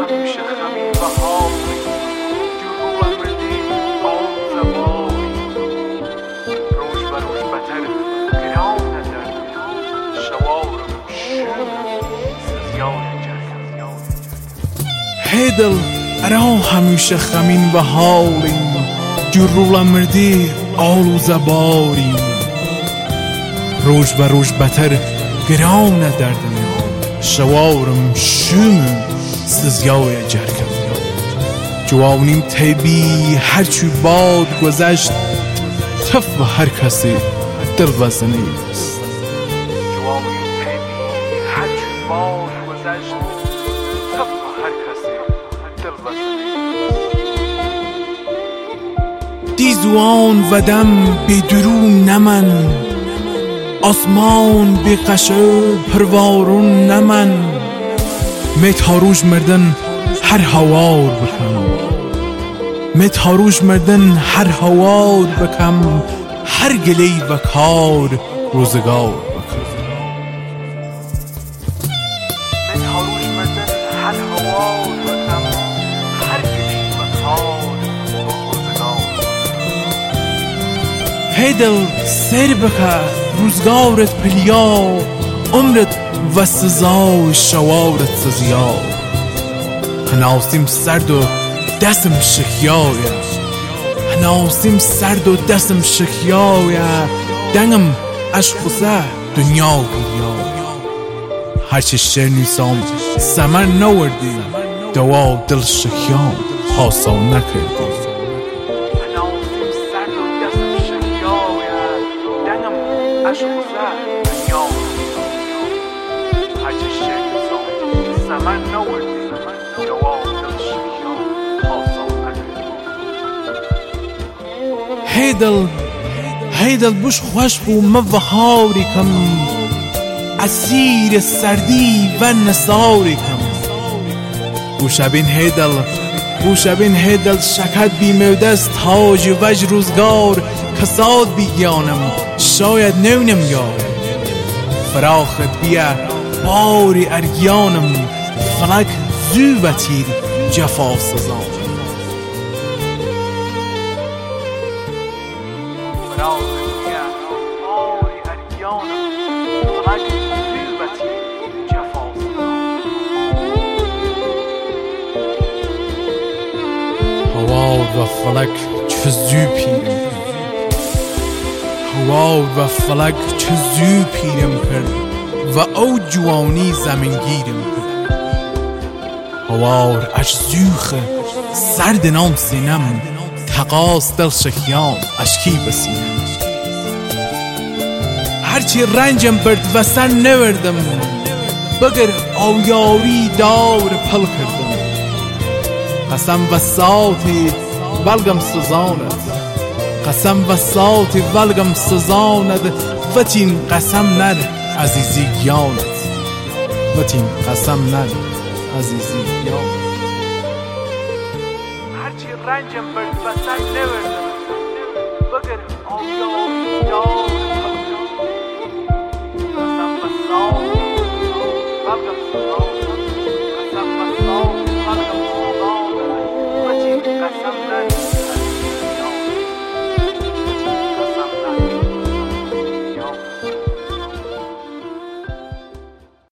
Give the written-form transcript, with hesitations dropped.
همیشه خمین و حامی جروب امردی آن زبانی روش و روش بتر گرام ندارد شوارم شور سزیان جرگم هیدل ارا همیشه خمین و حالیم جروب امردی آلو زباریم روش و روش بتر گرام نداردم شوارم شوم سزیای جرگم جوانیم تیبی هرچی باد گذشت تف و هر کسی دل وزنی است جوانیم تیبی هرچی باد گذشت تف و هر کسی دل وزنی دیزوان و دم بی درون نمن آسمان بی قشه پروارون نمن متاروش مردن هر هوار بکم متاروش مردن هر هوار بکم هر گلی و کار روزگار بکم متاروش مردن هر هوار بکم هر گلی و کار روزگار هیدل سیر بکه روزگارت پلیا عمرت و سزای شوارت سزیا هناسیم سرد و دستم شکیایه هناسیم سرد و دستم شکیایه دنگم عشق دنیا گریا هرچی شعر نیسام سمر نوردی دوا دل شکیام حاصل نکردی عشق دنیا هرچی شعر نیسام سمر نوردی دوا دل شکیام حاصل نکردی هیدل بوش خوش بو موهاری کم اسیر سردی و نساری کم بوشبین هیدل شکت بی مودست تاج وج روزگار کساد بیانم شاید نونم یا فراخت بیا باری ارگیانم فلک زو و تیر جفا سزان هوا و فلک چه زو پیرم هوا و فلک چه زو پیرم کرد و او جوانی زمین گیرم کرد هوار اش زوخه سرد نام سینم تقاس دل شکیام اشکی بسینم هرچی رنجم برد و سر نوردم بگر آیاری دار پل کردم قسم و ساتی بلگم سزاند قسم و ساتی بلگم سزاند وطین قسم نر عزیزی گیاند وطین قسم نر عزیزی گیاند هرچی رنجم برد و سر نوردم بگر آیاری دار